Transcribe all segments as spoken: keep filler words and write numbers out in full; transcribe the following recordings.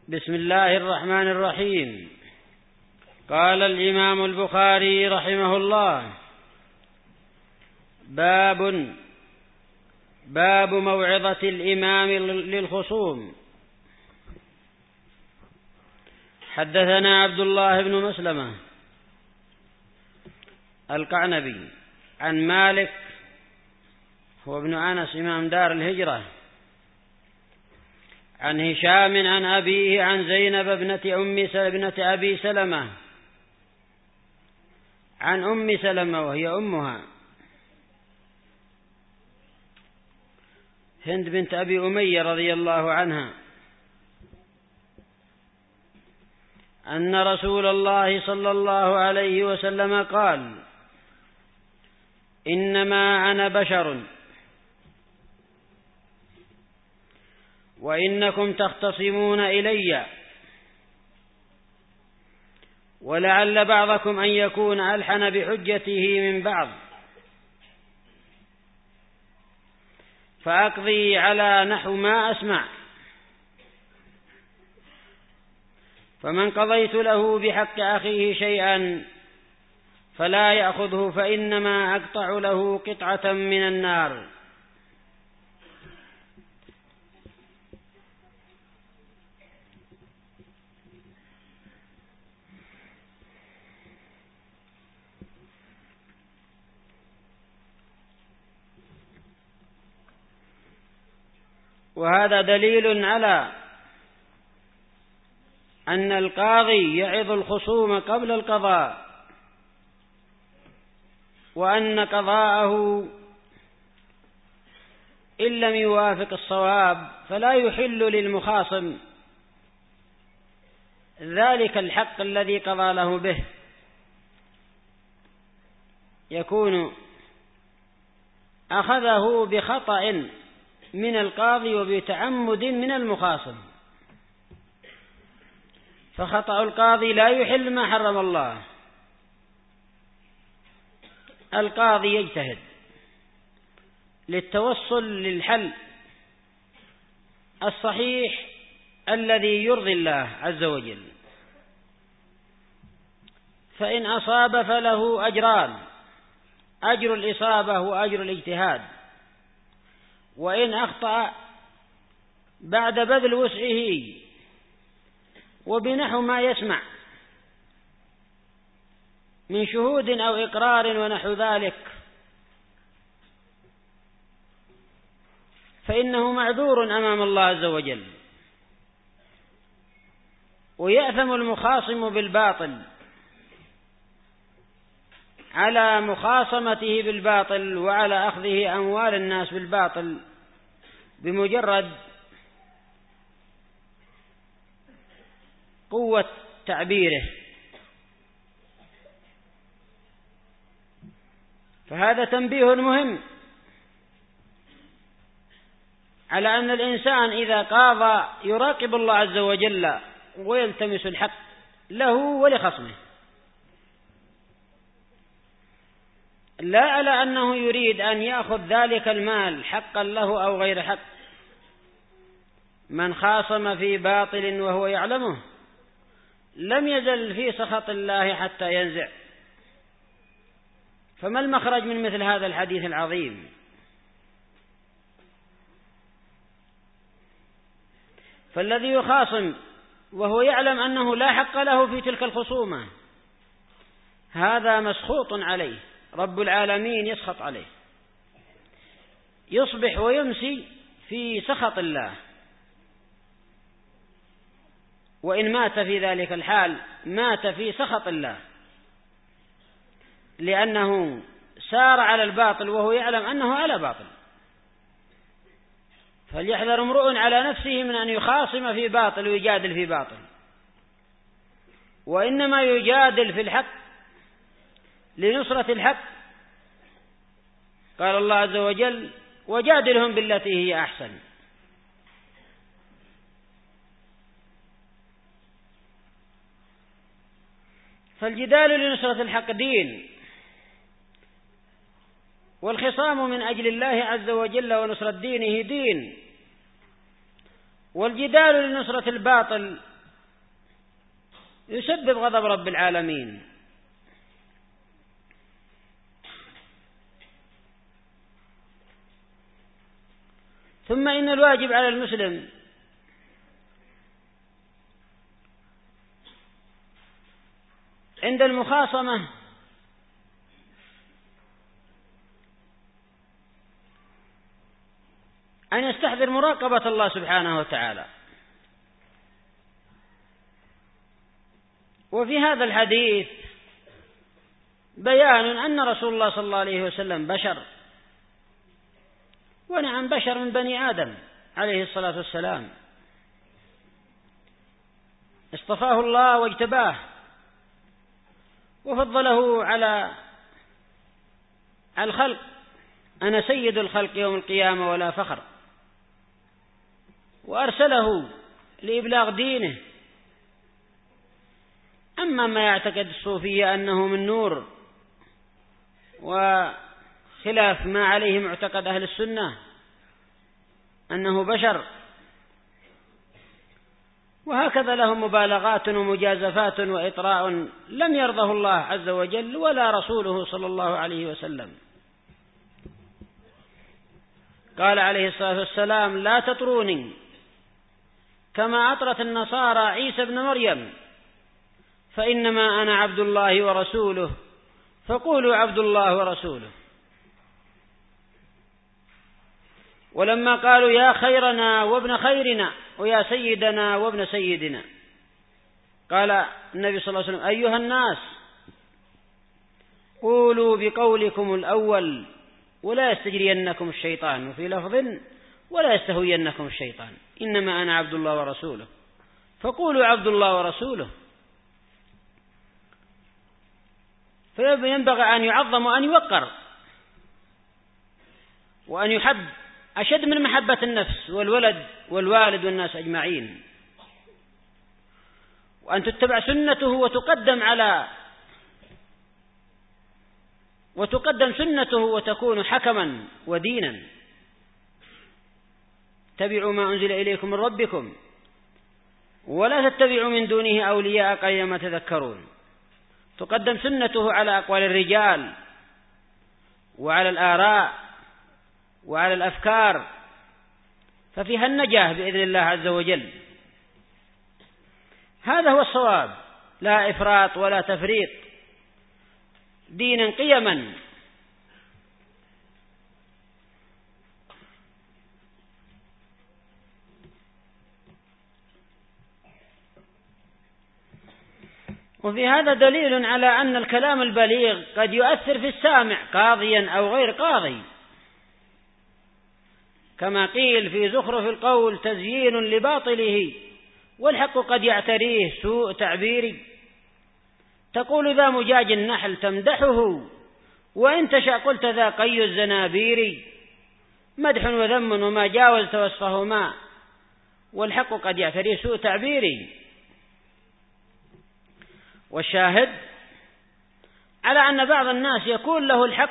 بسم الله الرحمن الرحيم. قال الإمام البخاري رحمه الله: باب باب موعظة الإمام للخصوم. حدثنا عبد الله بن مسلمة القعنبي عن مالك هو ابن أنس إمام دار الهجرة عن هشام عن أبيه عن زينب ابنة أم ابنة أبي سلمة عن أم سلمة وهي أمها هند بنت أبي أمية رضي الله عنها أن رسول الله صلى الله عليه وسلم قال: إنما أنا بشر وإنكم تختصمون إلي، ولعل بعضكم أن يكون ألحن بحجته من بعض، فأقضي على نحو ما أسمع، فمن قضيت له بحق أخيه شيئا فلا يأخذه، فإنما أقطع له قطعة من النار. وهذا دليل على أن القاضي يعظ الخصوم قبل القضاء، وأن قضاءه إن لم يوافق الصواب فلا يحل للمخاصم ذلك الحق الذي قضى له به، يكون أخذه بخطأ من القاضي وبتعمد من المخاصم، فخطأ القاضي لا يحل ما حرم الله. القاضي يجتهد للتوصل للحل الصحيح الذي يرضي الله عز وجل، فإن أصاب فله أجران: أجر الإصابة وأجر الاجتهاد، وإن أخطأ بعد بذل وسعه وبنحو ما يسمع من شهود أو إقرار ونحو ذلك فإنه معذور أمام الله عز وجل، ويأثم المخاصم بالباطل على مخاصمته بالباطل وعلى أخذه أموال الناس بالباطل بمجرد قوة تعبيره. فهذا تنبيه مهم على أن الإنسان إذا قاضى يراقب الله عز وجل ويلتمس الحق له ولخصمه، لا على أنه يريد أن يأخذ ذلك المال حقا له أو غير حق. من خاصم في باطل وهو يعلمه لم يزل في سخط الله حتى ينزع. فما المخرج من مثل هذا الحديث العظيم؟ فالذي يخاصم وهو يعلم أنه لا حق له في تلك الخصومة هذا مسخوط عليه، رب العالمين يسخط عليه، يصبح ويمسي في سخط الله، وإن مات في ذلك الحال مات في سخط الله، لأنه سار على الباطل وهو يعلم أنه على باطل. فليحذر امرؤ على نفسه من أن يخاصم في باطل ويجادل في باطل، وإنما يجادل في الحق لنصرة الحق. قال الله عز وجل: وجادلهم بالتي هي أحسن. فالجدال لنصرة الحق دين، والخصام من أجل الله عز وجل ونصرة دينه دين، والجدال لنصرة الباطل يسبب غضب رب العالمين. ثم إن الواجب على المسلم عند المخاصمة أن يستحضر مراقبة الله سبحانه وتعالى. وفي هذا الحديث بيان أن رسول الله صلى الله عليه وسلم بشر، ونعم بشر من بني آدم عليه الصلاة والسلام، اصطفاه الله واجتباه وفضله على الخلق. أنا سيد الخلق يوم القيامة ولا فخر. وأرسله لإبلاغ دينه. أما ما يعتقد الصوفية أنه من نور وخلاف ما عليه معتقد أهل السنة أنه بشر، وهكذا لهم مبالغات ومجازفات وإطراء لم يرضه الله عز وجل ولا رسوله صلى الله عليه وسلم. قال عليه الصلاة والسلام: لا تطروني كما أطرت النصارى عيسى ابن مريم، فإنما أنا عبد الله ورسوله، فقولوا عبد الله ورسوله. ولما قالوا يا خيرنا وابن خيرنا ويا سيدنا وابن سيدنا، قال النبي صلى الله عليه وسلم: أيها الناس قولوا بقولكم الأول ولا يستجرينكم الشيطان، وفي لفظ ولا يستهوينكم الشيطان، إنما أنا عبد الله ورسوله، فقولوا عبد الله ورسوله. فينبغي أن يعظم وأن يوقر وأن يحب أشد من محبة النفس والولد والوالد والناس أجمعين، وأن تتبع سنته وتقدم على وتقدم سنته وتكون حكما ودينا. اتبعوا ما أنزل إليكم من ربكم ولا تتبعوا من دونه أولياء قليلا ما تذكرون. تقدم سنته على أقوال الرجال وعلى الآراء وعلى الأفكار، ففيها النجاة بإذن الله عز وجل. هذا هو الصواب، لا إفراط ولا تفريط، دينا قيما. وفي هذا دليل على أن الكلام البليغ قد يؤثر في السامع قاضيا أو غير قاضي، كما قيل في زخرف القول تزيين لباطله والحق قد يعتريه سوء تعبيري. تقول ذا مجاج النحل تمدحه، وإن تشاء قلت ذا قي الزنابير، مدح وذم وما جاوزت وصفهما، والحق قد يعتريه سوء تعبيري. والشاهد على أن بعض الناس يكون له الحق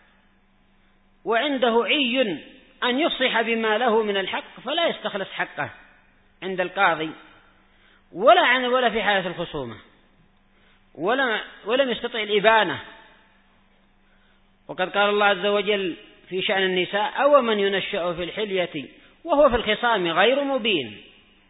وعنده عي أن يصح بما له من الحق، فلا يستخلص حقه عند القاضي ولا عن ولا في حالة الخصومة، ولا ولم يستطع الإبانة. وقد قال الله عز وجل في شأن النساء: أو من ينشأ في الحلية وهو في الخصام غير مبين.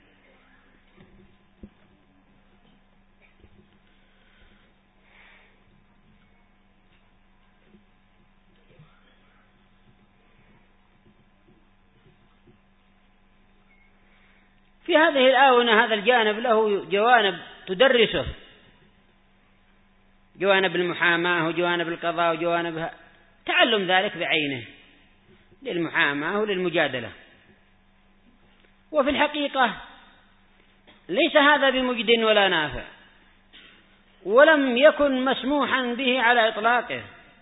في هذه الآونة هذا الجانب له جوانب تدرسه، جوانب المحاماة وجوانب القضاء وجوانب تعلم ذلك بعينه للمحاماة وللمجادلة. وفي الحقيقة ليس هذا بمجد ولا نافع، ولم يكن مسموحا به على إطلاقه.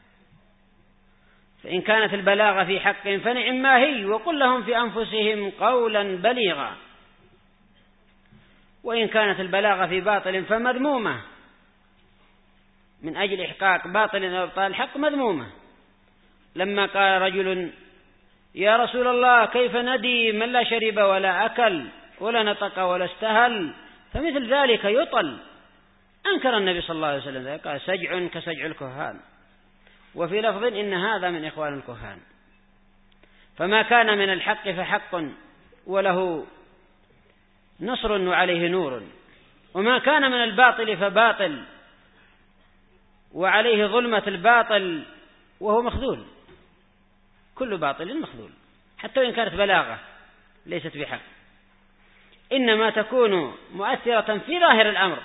فإن كانت البلاغة في حق فنعم ما هي، وقل لهم في أنفسهم قولا بليغا. وإن كانت البلاغة في باطل فمذمومة، من أجل إحقاق باطل أو إبطال الحق مذمومة. لما قال رجل: يا رسول الله كيف ندي من لا شرب ولا أكل ولا نطق ولا استهل؟ فمثل ذلك يطل أنكر النبي صلى الله عليه وسلم ذلك، قال سجع كسجع الكهان، وفي لفظ إن هذا من إخوان الكهان. فما كان من الحق فحق وله نصر وعليه نور، وما كان من الباطل فباطل وعليه ظلمة الباطل وهو مخذول. كل باطل مخذول، حتى وإن كانت بلاغة ليست بحق، إنما تكون مؤثرة في ظاهر الأمر،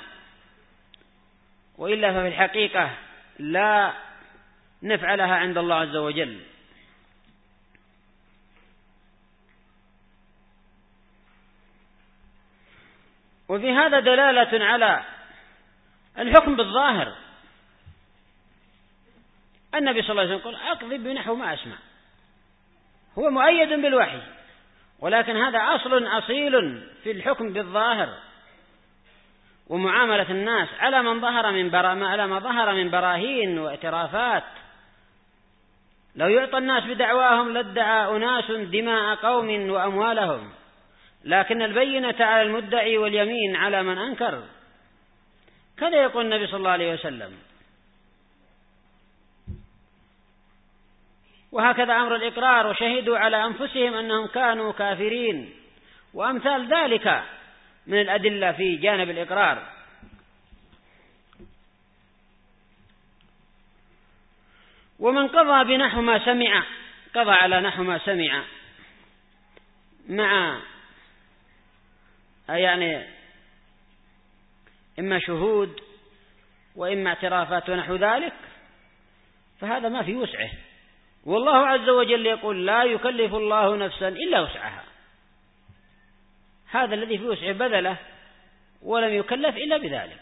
وإلا ففي الحقيقة لا نفع لها عند الله عز وجل. وفي هذا دلالة على الحكم بالظاهر. النبي صلى الله عليه وسلم قال أقضي بنحو ما أسمع، هو مؤيد بالوحي، ولكن هذا أصل أصيل في الحكم بالظاهر ومعاملة الناس على من ظهر من برا على ما ظهر من براهين واعترافات. لو يعطى الناس بدعواهم لادعى أناس دماء قوم وأموالهم، لكن البينة على المدعي واليمين على من أنكر. كذا يقول النبي صلى الله عليه وسلم. وهكذا أمر الإقرار، وشهدوا على أنفسهم أنهم كانوا كافرين، وأمثال ذلك من الأدلة في جانب الإقرار. ومن قضى بنحو ما سمع، قضى على نحو ما سمع مع يعني إما شهود وإما اعترافات ونحو ذلك، فهذا ما في وسعه. والله عز وجل يقول لا يكلف الله نفسا إلا وسعها، هذا الذي في وسعه بذله ولم يكلف إلا بذلك.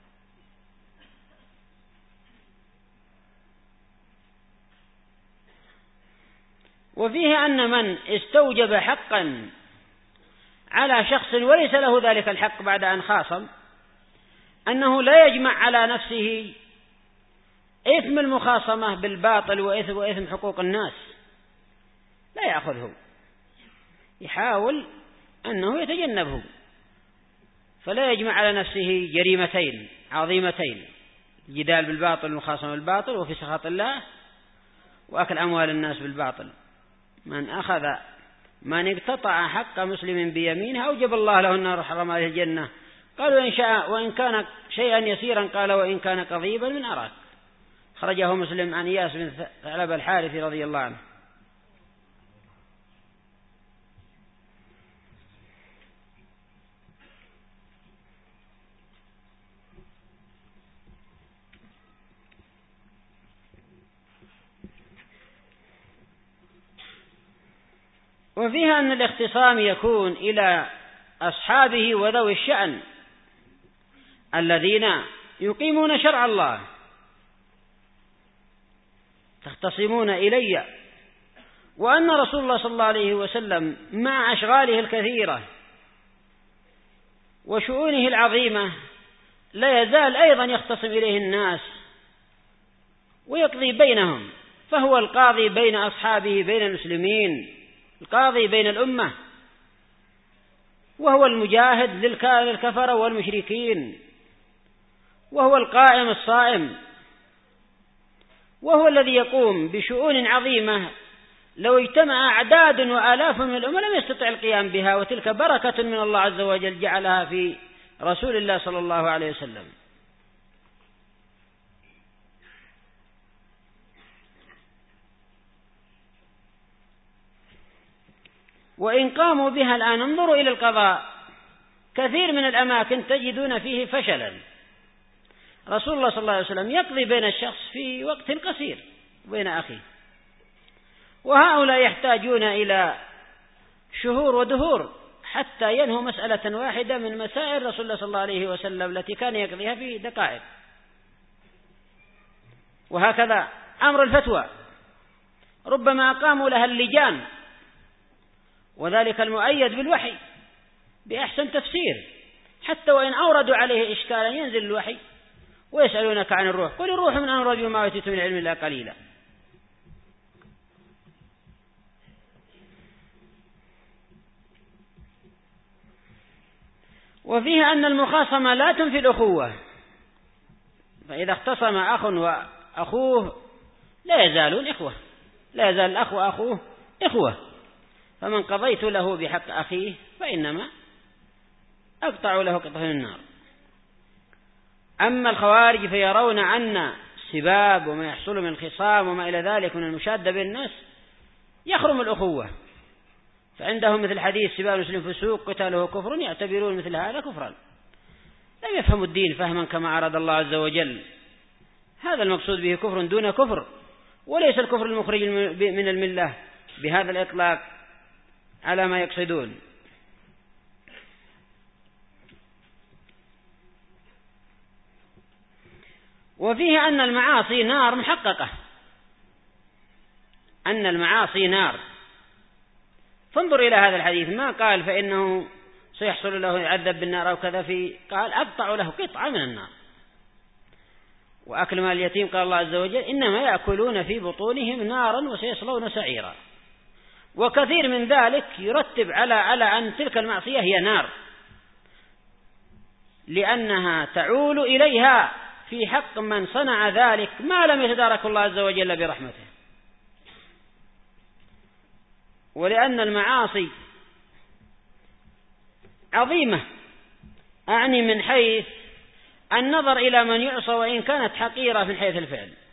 وفيه أن من استوجب حقا على شخص وليس له ذلك الحق بعد أن خاصم، أنه لا يجمع على نفسه إثم المخاصمة بالباطل وإثم, وإثم حقوق الناس، لا يأخذه، يحاول أنه يتجنبه، فلا يجمع على نفسه جريمتين عظيمتين: الجدال بالباطل والمخاصمة بالباطل، وفي سخط الله، وأكل أموال الناس بالباطل. من أخذ من اقتطع حق مسلم بيمينه أوجب الله له النار وحرم عليه الجنة. قالوا إن شاء وإن كان شيئا يسيرا، قال وإن كان قضيبا من أراك. خرجه مسلم عن إياس بن ثعلبة الحارثي رضي الله عنه. وفيها أن الاختصام يكون إلى أصحابه وذوي الشأن الذين يقيمون شرع الله. تختصمون إلي، وأن رسول الله صلى الله عليه وسلم مع أشغاله الكثيرة وشؤونه العظيمة لا يزال أيضا يختصم إليه الناس ويقضي بينهم، فهو القاضي بين أصحابه بين المسلمين، القاضي بين الأمة، وهو المجاهد للكفرة والمشركين، وهو القائم الصائم، وهو الذي يقوم بشؤون عظيمة لو اجتمع أعداد وآلاف من الأمة لم يستطع القيام بها، وتلك بركة من الله عز وجل جعلها في رسول الله صلى الله عليه وسلم. وإن قاموا بها الآن انظروا إلى القضاء، كثير من الأماكن تجدون فيه فشلا. رسول الله صلى الله عليه وسلم يقضي بين الشخص في وقت قصير بين أخيه، وهؤلاء يحتاجون إلى شهور ودهور حتى ينهوا مسألة واحدة من مسائل رسول الله صلى الله عليه وسلم التي كان يقضيها في دقائق. وهكذا أمر الفتوى ربما قاموا لها اللجان، وذلك المؤيد بالوحي بأحسن تفسير، حتى وإن أوردوا عليه إشكالا ينزل الوحي ويسألونك عن الروح قل الروح من أمر ربي وما أوتيتم من العلم إلا قليلا. وفيها أن المخاصمة لا تنفي الأخوة، فإذا اختصم أخ وأخوه لا يزالون إخوة، لا يزال الأخ وأخوه إخوة، فمن قضيت له بحق أخيه فإنما أقطع له قطعة من النار. أما الخوارج فيرون أن السباب وما يحصل من الخصام وما إلى ذلك من المشادة بين الناس يخرم الأخوة، فعندهم مثل حديث سباب المسلم فسوق قتاله كفر، يعتبرون مثل هذا كفرا، لم يفهموا الدين فهما كما أراد الله عز وجل. هذا المقصود به كفر دون كفر، وليس الكفر المخرج من الملة بهذا الإطلاق على ما يقصدون. وفيه أن المعاصي نار محققة، أن المعاصي نار. فانظر إلى هذا الحديث، ما قال فإنه سيحصل له يعذب بالنار أو كذا، في قال أقطع له قطعة من النار. وأكل مال اليتيم قال الله عز وجل إنما يأكلون في بطونهم نارا وسيصلون سعيرا. وكثير من ذلك يرتب على على أن تلك المعصية هي نار، لأنها تعول إليها في حق من صنع ذلك ما لم يتدارك الله عز وجل برحمته. ولأن المعاصي عظيمة، أعني من حيث النظر إلى من يعصى وإن كانت حقيرة من حيث الفعل،